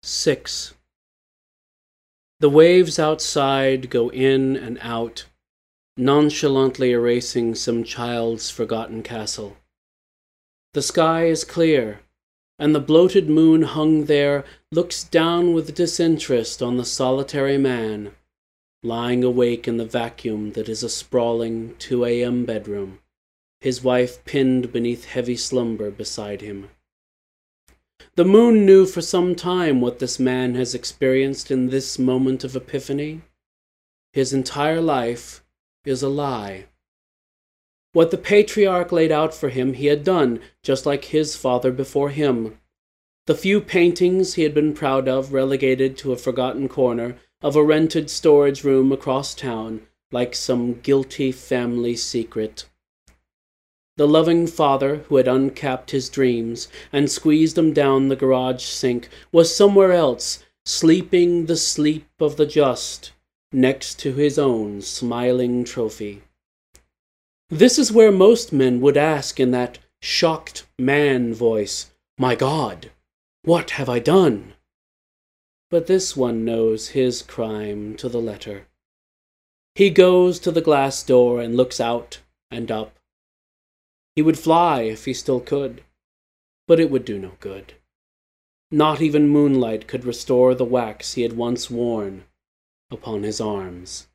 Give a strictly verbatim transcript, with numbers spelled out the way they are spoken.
six. The waves outside go in and out, nonchalantly erasing some child's forgotten castle. The sky is clear, and the bloated moon hung there looks down with disinterest on the solitary man, lying awake in the vacuum that is a sprawling two a m bedroom, his wife pinned beneath heavy slumber beside him. The moon knew for some time what this man has experienced in this moment of epiphany. His entire life is a lie. What the patriarch laid out for him he had done, just like his father before him. The few paintings he had been proud of relegated to a forgotten corner of a rented storage room across town, like some guilty family secret. The loving father who had uncapped his dreams and squeezed them down the garage sink was somewhere else, sleeping the sleep of the just, next to his own smiling trophy. This is where most men would ask in that shocked man voice, "My God, what have I done?" But this one knows his crime to the letter. He goes to the glass door and looks out and up. He would fly if he still could, but it would do no good. Not even moonlight could restore the wax he had once worn upon his arms.